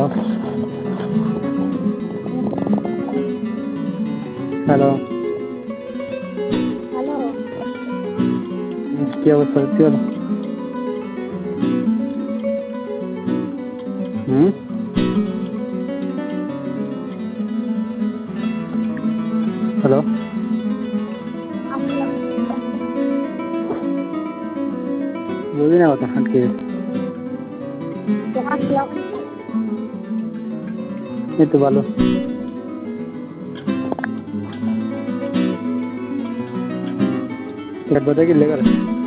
Hello, hello. কি অবস্থা? কি হলো? হ্যালো, আসলাম। বুঝি না কথা আটকে গেছে। আসলাম। এই তো ভালো। কথা কি লেগে